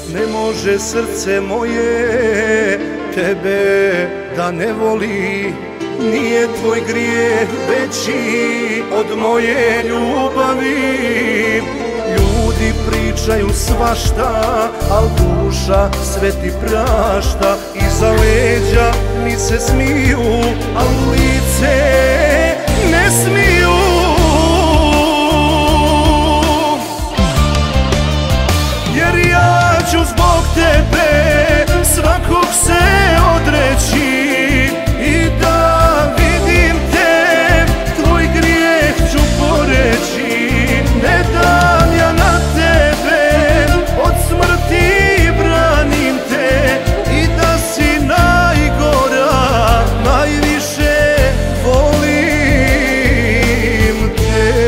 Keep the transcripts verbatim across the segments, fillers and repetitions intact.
Ne može srce moje tebe da ne voli, nije tvoj grijeh veći od moje ljubavi. Ljudi pričaju svašta, al duša sve ti prašta. Iza leđa mi se smiju, al u lice ne smiju. Jer ja ću zbog tebe svakog se odreći i da vidim te, tvoj grijeh ću poreći. Ne dam ja na tebe, od smrti branim te, i da si najgora, najviše volim te.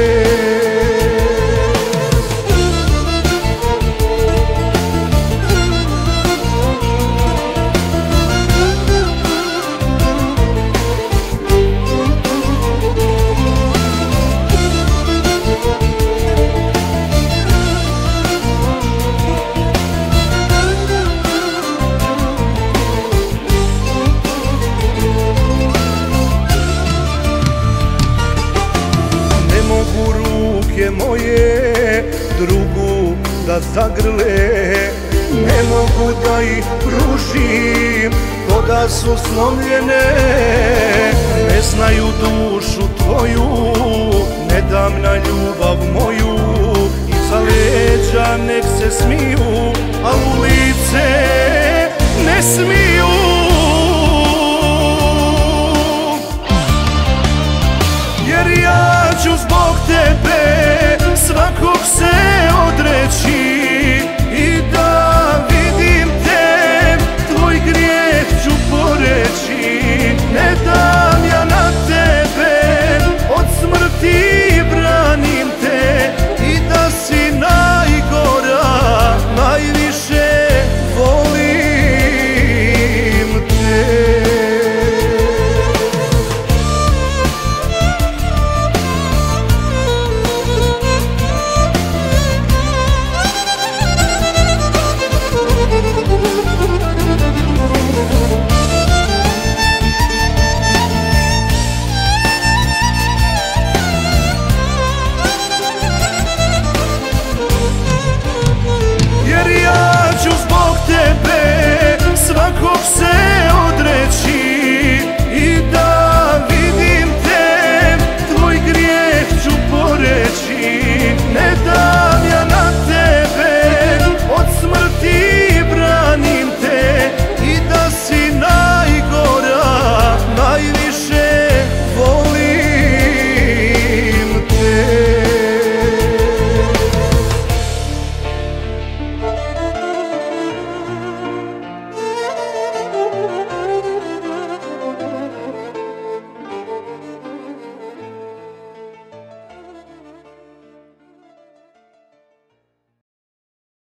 Ruke moje drugu da zagrle, ne mogu da ih pružim ko da su slomljene. Ne znaju dušu tvoju, ne dam na ljubav moju. Iza leđa nek se smiju, a u lice ne smiju. Jer ja ću zbog tebe svakog se odreći